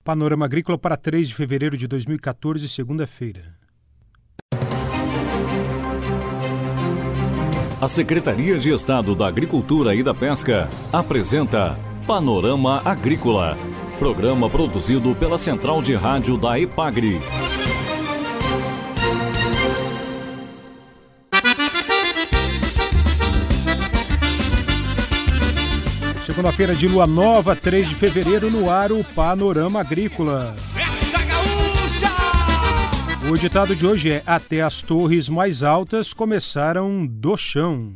Panorama Agrícola para 3 de fevereiro de 2014, segunda-feira. A Secretaria de Estado da Agricultura e da Pesca apresenta Panorama Agrícola, programa produzido pela Central de Rádio da EPAGRE. Segunda-feira de lua nova, 3 de fevereiro, no ar o Panorama Agrícola. Festa Gaúcha! O ditado de hoje é: até as torres mais altas começaram do chão.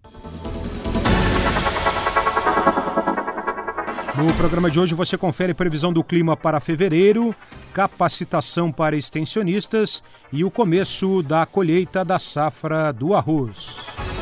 No programa de hoje você confere previsão do clima para fevereiro, capacitação para extensionistas e o começo da colheita da safra do arroz.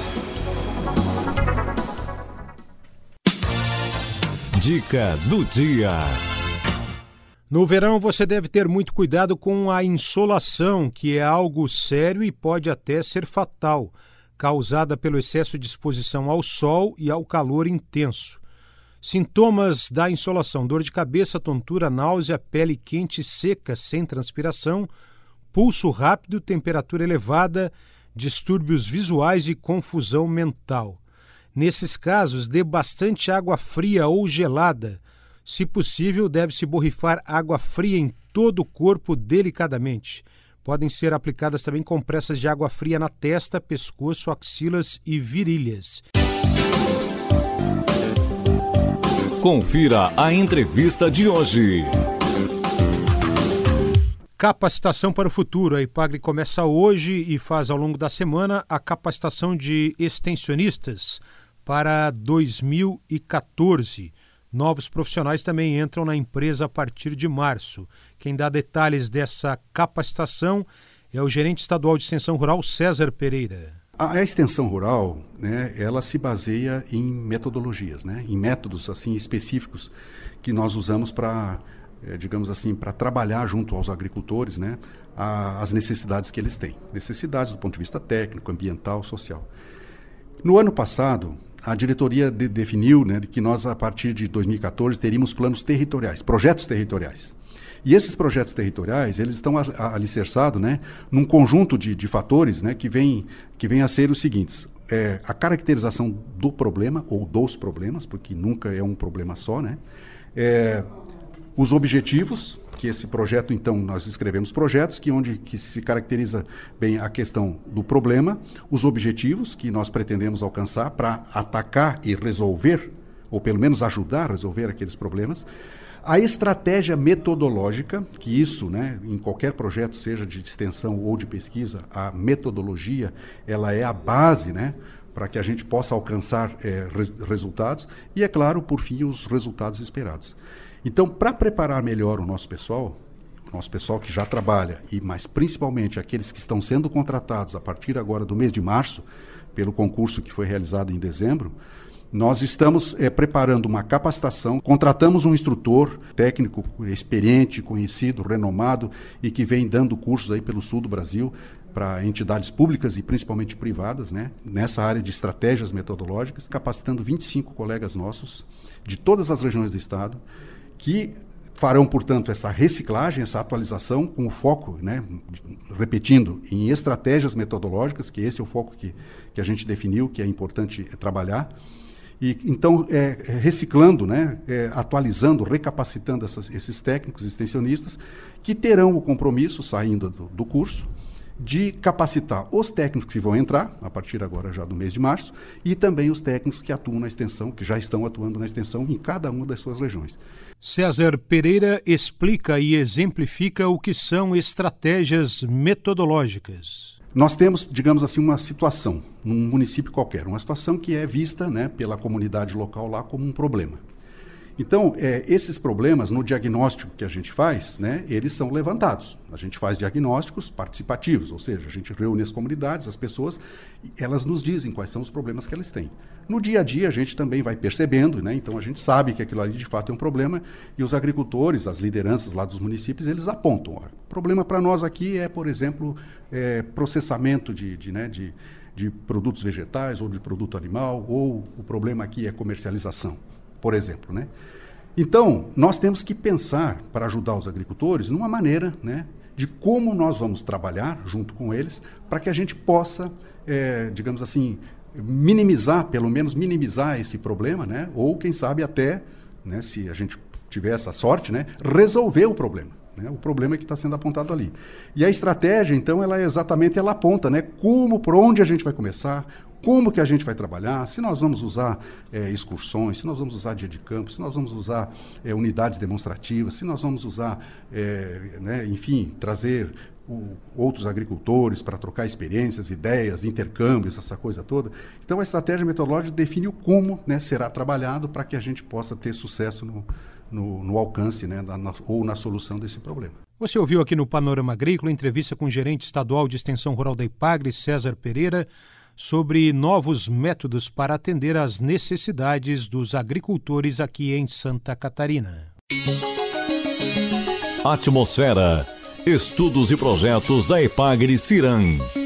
Dica do dia. No verão você deve ter muito cuidado com a insolação, que é algo sério e pode até ser fatal, causada pelo excesso de exposição ao sol e ao calor intenso. Sintomas da insolação: dor de cabeça, tontura, náusea, pele quente e seca sem transpiração, pulso rápido, temperatura elevada, distúrbios visuais e confusão mental. Nesses casos, dê bastante água fria ou gelada. Se possível, deve-se borrifar água fria em todo o corpo delicadamente. Podem ser aplicadas também compressas de água fria na testa, pescoço, axilas e virilhas. Confira a entrevista de hoje. Capacitação para o futuro. A EPAGRE começa hoje e faz ao longo da semana a capacitação de extensionistas para 2014. Novos profissionais também entram na empresa a partir de março. Quem dá detalhes dessa capacitação é o gerente estadual de extensão rural, César Pereira. A extensão rural, ela se baseia em metodologias, em métodos assim específicos que nós usamos para, digamos assim, para trabalhar junto aos agricultores, as necessidades que eles têm. Necessidades do ponto de vista técnico, ambiental, social. No ano passado, a diretoria definiu que nós, a partir de 2014, teríamos planos territoriais, projetos territoriais. E esses projetos territoriais, eles estão alicerçados num conjunto de fatores que vem a ser os seguintes: a caracterização do problema, ou dos problemas, porque nunca é um problema só, os objetivos, que esse projeto, então, nós escrevemos projetos que se caracteriza bem a questão do problema, os objetivos que nós pretendemos alcançar para atacar e resolver, ou pelo menos ajudar a resolver aqueles problemas, a estratégia metodológica, que isso, em qualquer projeto, seja de extensão ou de pesquisa, a metodologia, ela é a base, para que a gente possa alcançar resultados, e, é claro, por fim, os resultados esperados. Então, para preparar melhor o nosso pessoal que já trabalha, mas principalmente aqueles que estão sendo contratados a partir agora do mês de março, pelo concurso que foi realizado em dezembro, nós estamos preparando uma capacitação, contratamos um instrutor técnico experiente, conhecido, renomado e que vem dando cursos aí pelo sul do Brasil para entidades públicas e principalmente privadas, nessa área de estratégias metodológicas, capacitando 25 colegas nossos de todas as regiões do estado, que farão, portanto, essa reciclagem, essa atualização com o foco, repetindo, em estratégias metodológicas, que esse é o foco que a gente definiu, que é importante trabalhar. E, então, reciclando, atualizando, recapacitando esses técnicos extensionistas, que terão o compromisso, saindo do curso, de capacitar os técnicos que vão entrar, a partir agora já do mês de março, e também os técnicos que atuam na extensão, que já estão atuando na extensão em cada uma das suas regiões. César Pereira explica e exemplifica o que são estratégias metodológicas. Nós temos, digamos assim, uma situação, num município qualquer, uma situação que é vista pela comunidade local lá como um problema. Então, esses problemas, no diagnóstico que a gente faz, eles são levantados. A gente faz diagnósticos participativos, ou seja, a gente reúne as comunidades, as pessoas, elas nos dizem quais são os problemas que elas têm. No dia a dia, a gente também vai percebendo, então a gente sabe que aquilo ali de fato é um problema, e os agricultores, as lideranças lá dos municípios, eles apontam. Olha, o problema para nós aqui é, por exemplo, processamento de produtos vegetais ou de produto animal, ou o problema aqui é comercialização, por exemplo, Então, nós temos que pensar, para ajudar os agricultores, numa maneira, né, de como nós vamos trabalhar junto com eles para que a gente possa, digamos assim, pelo menos minimizar esse problema, né, ou quem sabe até, né, se a gente tiver essa sorte, né, resolver o problema. Né, o problema que está sendo apontado ali. E a estratégia, então, ela aponta, né, por onde a gente vai começar, como que a gente vai trabalhar, se nós vamos usar excursões, se nós vamos usar dia de campo, se nós vamos usar unidades demonstrativas, se nós vamos usar, né, enfim, trazer outros agricultores para trocar experiências, ideias, intercâmbios, essa coisa toda. Então, a estratégia metodológica define o como, né, será trabalhado para que a gente possa ter sucesso no alcance, né, ou na solução desse problema. Você ouviu aqui no Panorama Agrícola entrevista com o gerente estadual de extensão rural da IPAGRE, César Pereira, sobre novos métodos para atender às necessidades dos agricultores aqui em Santa Catarina. Atmosfera, estudos e projetos da IPAGRE Ciram.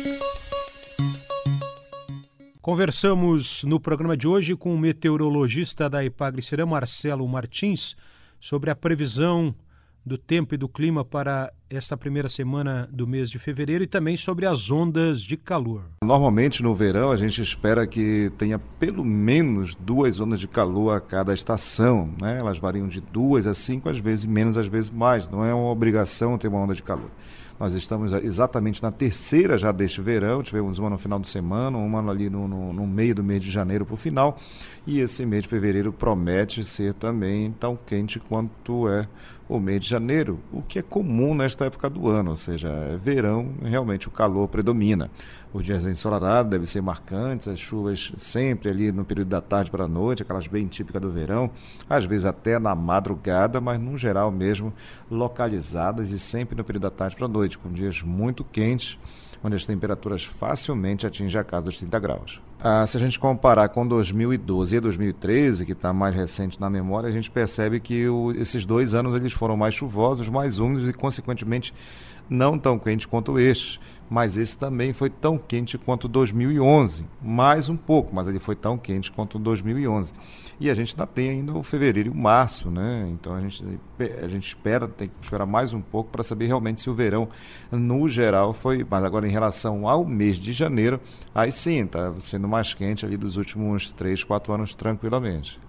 Conversamos no programa de hoje com o meteorologista da IPAGRE Ciram, Marcelo Martins, sobre a previsão do tempo e do clima para esta primeira semana do mês de fevereiro e também sobre as ondas de calor. Normalmente no verão a gente espera que tenha pelo menos 2 ondas de calor a cada estação, né? Elas variam de 2 a 5, às vezes menos, às vezes mais. Não é uma obrigação ter uma onda de calor. Nós estamos exatamente na terceira já deste verão, tivemos uma no final de semana, uma ali no meio do mês de janeiro para o final, e esse mês de fevereiro promete ser também tão quente quanto é o mês de janeiro, o que é comum nesta época do ano, ou seja, é verão, realmente o calor predomina. Os dias ensolarados devem ser marcantes, as chuvas sempre ali no período da tarde para a noite, aquelas bem típicas do verão, às vezes até na madrugada, mas no geral mesmo localizadas e sempre no período da tarde para a noite, com dias muito quentes, onde as temperaturas facilmente atingem a casa dos 30 graus. Se a gente comparar com 2012 e 2013, que está mais recente na memória, a gente percebe que esses 2 anos eles foram mais chuvosos, mais úmidos e, consequentemente, não tão quentes quanto este. Mas esse também foi tão quente quanto 2011, mais um pouco, mas ele foi tão quente quanto 2011. E a gente ainda tem ainda o fevereiro e o março, né? Então a gente tem que esperar mais um pouco para saber realmente se o verão, no geral, foi... Mas agora em relação ao mês de janeiro, aí sim, está sendo mais quente ali dos últimos 3, 4 anos tranquilamente.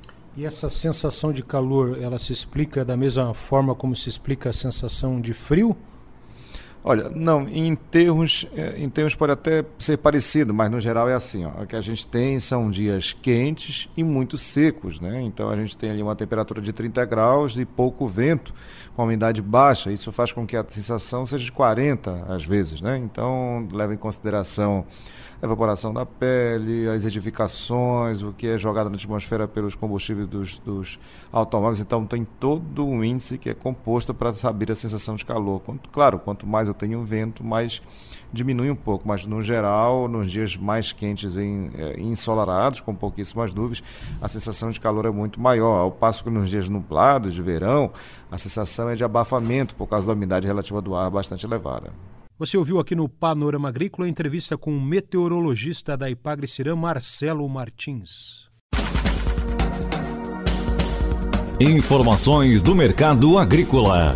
E essa sensação de calor, ela se explica da mesma forma como se explica a sensação de frio? Olha, não, em termos pode até ser parecido, mas no geral é assim, ó, o que a gente tem são dias quentes e muito secos, né? Então a gente tem ali uma temperatura de 30 graus e pouco vento, com a umidade baixa, isso faz com que a sensação seja de 40 às vezes, né? Então leva em consideração a evaporação da pele, as edificações, o que é jogado na atmosfera pelos combustíveis dos automóveis. Então tem todo um índice que é composto para saber a sensação de calor. Quanto mais eu tenho vento, mais diminui um pouco, mas no geral, nos dias mais quentes e ensolarados, com pouquíssimas nuvens, a sensação de calor é muito maior, ao passo que nos dias nublados de verão, a sensação é de abafamento por causa da umidade relativa do ar bastante elevada. Você ouviu aqui no Panorama Agrícola a entrevista com o meteorologista da IPAGRE Ciram, Marcelo Martins. Informações do mercado agrícola.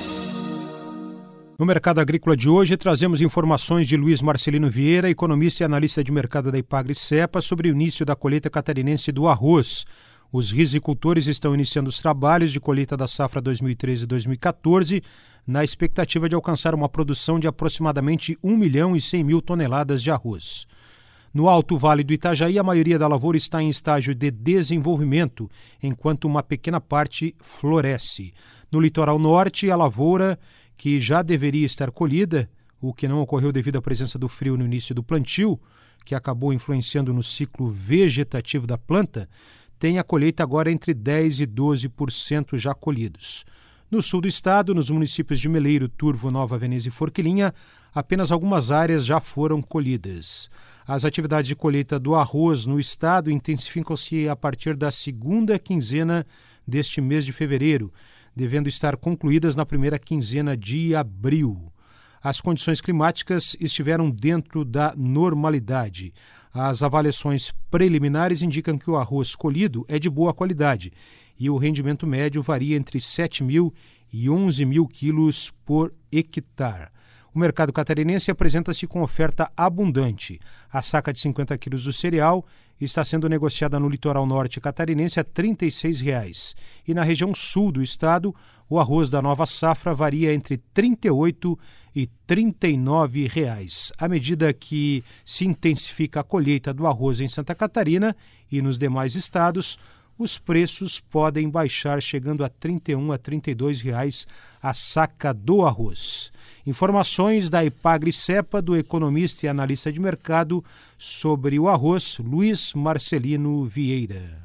No mercado agrícola de hoje, trazemos informações de Luiz Marcelino Vieira, economista e analista de mercado da IPAGRE Cepa, sobre o início da colheita catarinense do arroz. Os risicultores estão iniciando os trabalhos de colheita da safra 2013-2014, na expectativa de alcançar uma produção de aproximadamente 1.100.000 toneladas de arroz. No Alto Vale do Itajaí, a maioria da lavoura está em estágio de desenvolvimento, enquanto uma pequena parte floresce. No litoral norte, a lavoura, que já deveria estar colhida, o que não ocorreu devido à presença do frio no início do plantio, que acabou influenciando no ciclo vegetativo da planta, tem a colheita agora entre 10% e 12% já colhidos. No sul do estado, nos municípios de Meleiro, Turvo, Nova Veneza e Forquilinha, apenas algumas áreas já foram colhidas. As atividades de colheita do arroz no estado intensificam-se a partir da segunda quinzena deste mês de fevereiro, devendo estar concluídas na primeira quinzena de abril. As condições climáticas estiveram dentro da normalidade. As avaliações preliminares indicam que o arroz colhido é de boa qualidade e o rendimento médio varia entre 7.000 e 11.000 quilos por hectare. O mercado catarinense apresenta-se com oferta abundante. A saca de 50 quilos do cereal está sendo negociada no litoral norte catarinense a R$ 36,00. E na região sul do estado, o arroz da nova safra varia entre R$ 38,00 e R$ 39,00. À medida que se intensifica a colheita do arroz em Santa Catarina e nos demais estados, os preços podem baixar, chegando a R$ 31,00 a R$ 32,00 a saca do arroz. Informações da Epagri-Cepa, do economista e analista de mercado sobre o arroz, Luiz Marcelino Vieira.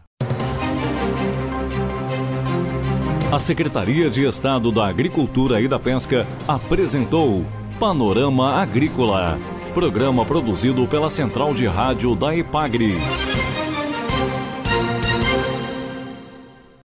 A Secretaria de Estado da Agricultura e da Pesca apresentou Panorama Agrícola, programa produzido pela Central de Rádio da Epagri.